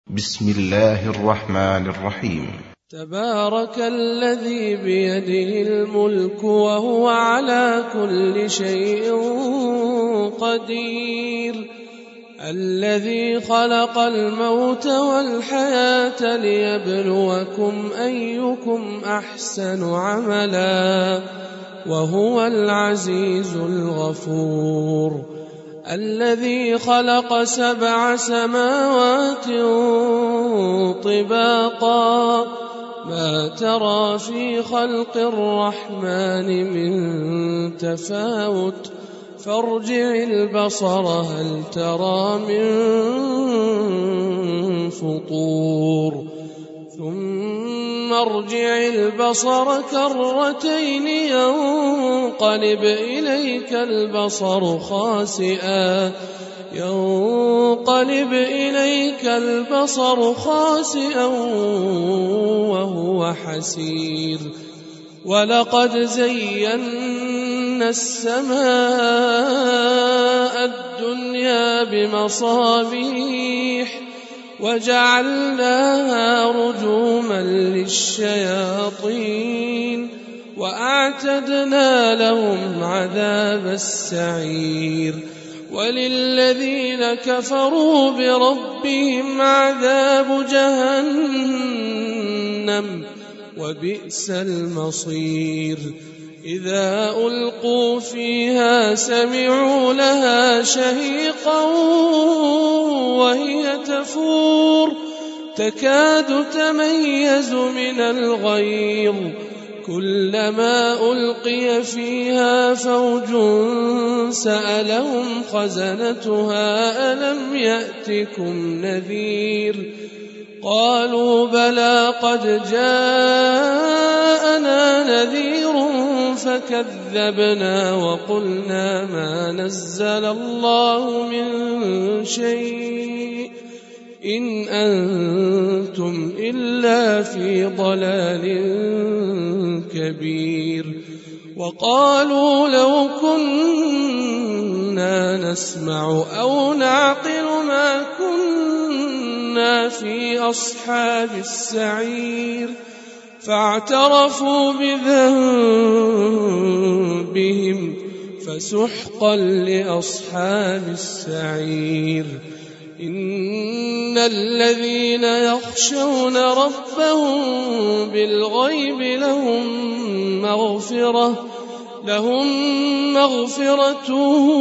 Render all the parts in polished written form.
بسم الله الرحمن الرحيم. تبارك الذي بيده الملك وهو على كل شيء قدير، الذي خلق الموت والحياة ليبلوكم أيكم أحسن عملا وهو العزيز الغفور، الذي خلق 7 سماوات طباقا ما ترى في خلق الرحمن من تفاوت فارجع البصر هل ترى من فطور ثم ارجع البصر كرتين ينقلب إليك البصر خاسئا وهو حسير، ولقد زينا السماء الدنيا بمصابيح وجعلناها رجوما للشياطين وأعتدنا لهم عذاب السعير، وللذين كفروا بربهم عذاب جهنم وبئس المصير، إذا ألقوا فيها سمعوا لها شهيقا وهي تفور تكاد تميز من الغيظ، كلما ألقي فيها فوج سألهم خزنتها ألم يأتكم نذير، قالوا بلى قد جاءنا نذير فكذبنا وقلنا ما نزل الله من شيء إن أنتم إلا في ضلال كبير، وقالوا لو كنا نسمع أو نعقل ما كنا في أصحاب السعير، فاعترفوا بذنبهم فسحقا لأصحاب السعير، إن الذين يخشون ربهم بالغيب لهم مغفرة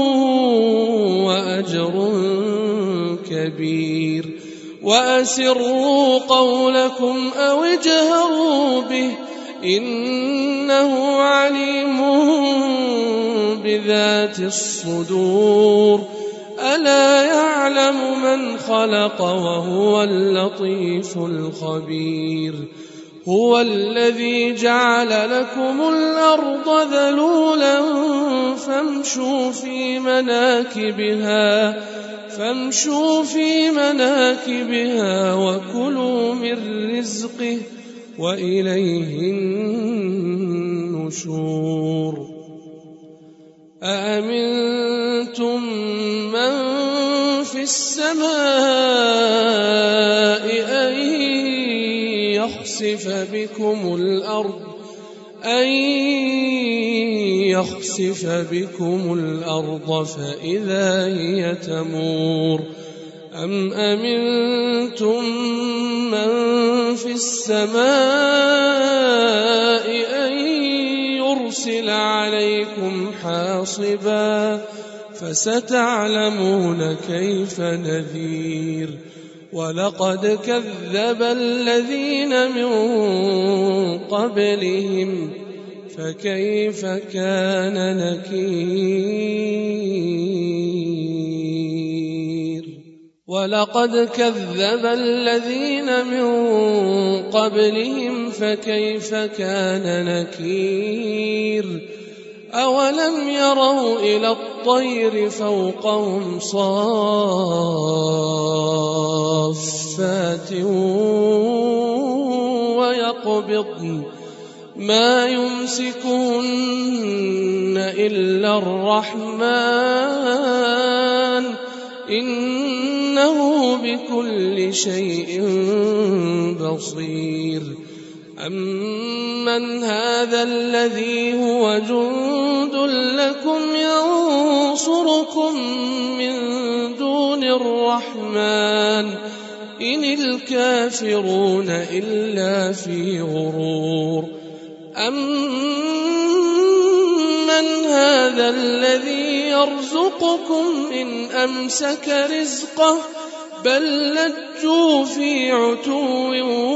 وأجر كبير، وأسروا قولكم أو اجهروا به إنه عليم بذات الصدور، ألا يعلم من خلق وهو اللطيف الخبير، هو الذي جعل لكم الأرض ذلولا فامشوا في مناكبها وكلوا من رزقه وإليه النشور، أأمنتم من في السماء أن يخسف بكم الأرض فإذا هي تمور، أم أمنتم من في السماء أن يرسل عليكم حاصبا فستعلمون كيف نذير، ولقد كذب الذين من قبلهم فكيف كان نكير، أولم يروا إلى الطير فوقهم صافات ويقبضن ما يمسكهن إلا الرحمن إنه بكل شيء بصير. أمن هذا الذي هو جند لكم ينصركم من دون الرحمن إن الكافرون إلا في غرور. أمن هذا الذي يرزقكم إن أمسك رزقه بل لجوا في عتو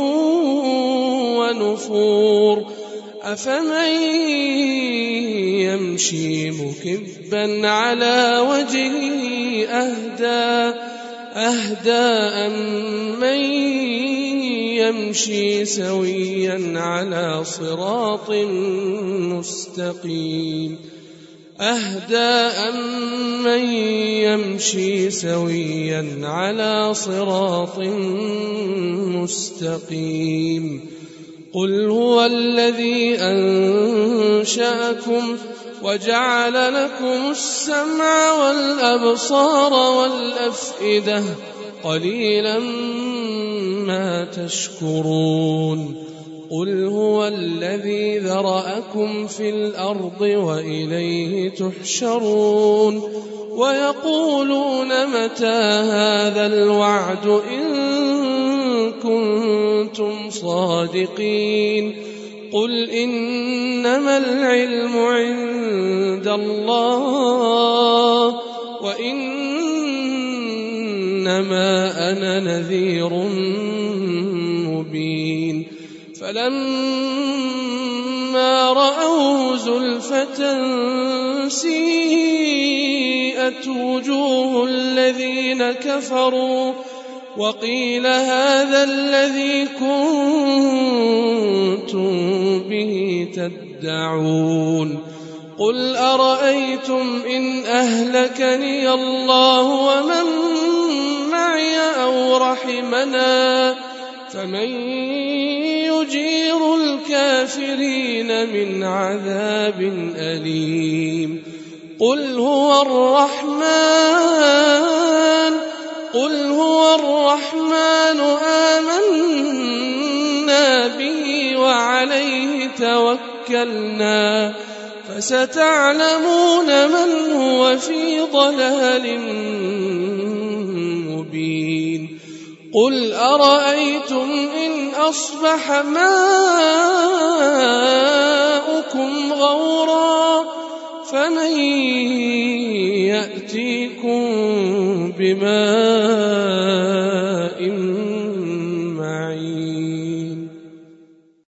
ونفور. أفمن يمشي مكبا على وجهه أهدى أمن يمشي سويا على صراط مستقيم. أمن يمشي سويا على صراط مستقيم. قل هو الذي أنشأكم وجعل لكم السمع والأبصار والأفئدة قليلا ما تشكرون. قل هو الذي ذرأكم في الأرض وإليه تحشرون. ويقولون متى هذا الوعد إن كنتم صادقين. قل إنما العلم عند الله وإنما أنا نذير مبين. فلما رأوه زلفة سيئت وجوه الذين كفروا وقيل هذا الذي كنتم به تدعون. قل أرأيتم إن أهلكني الله ومن معي أو رحمنا فمن يجير الكافرين من عذاب أليم. قل هو الرحمن آمنا به وعليه توكلنا فستعلمون من هو في ضلال مبين. قل أرأيتم إن أصبح ماؤكم غورا فمن يأتيكم بماء معين.